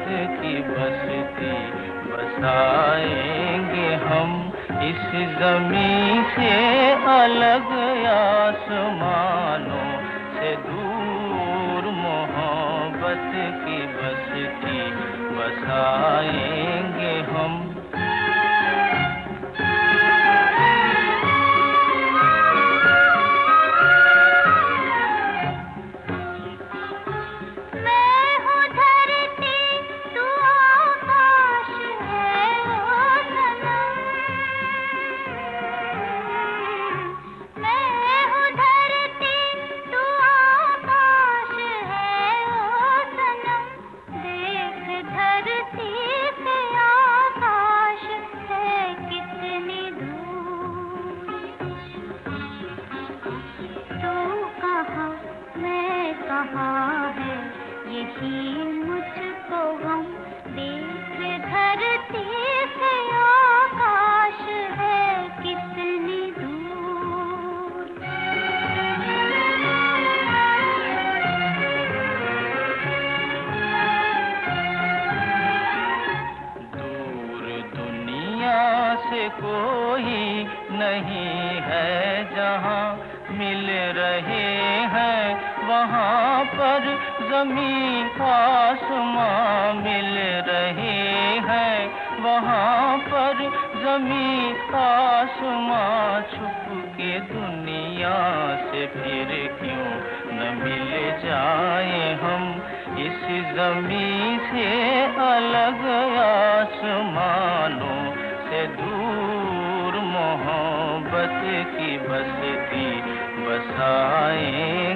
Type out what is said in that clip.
की बस्ती बसाएंगे हम इस ज़मीं से अलग आसमानों से दूर मोहब्बत की बस्ती बसाएंगे हम। कहाँ है यही मुझको गम, देख धरती से आकाश है कितनी दूर। दूर दुनिया से कोई नहीं है जहाँ मिल रहे हैं वहाँ पर ज़मीन आसमां मिल रहे हैं, वहाँ पर ज़मीन आसमां छुप के दुनिया से फिर क्यों न मिल जाए हम इस ज़मीन से अलग आसमानों से दूर मोहब्बत की बस्ती बसाएं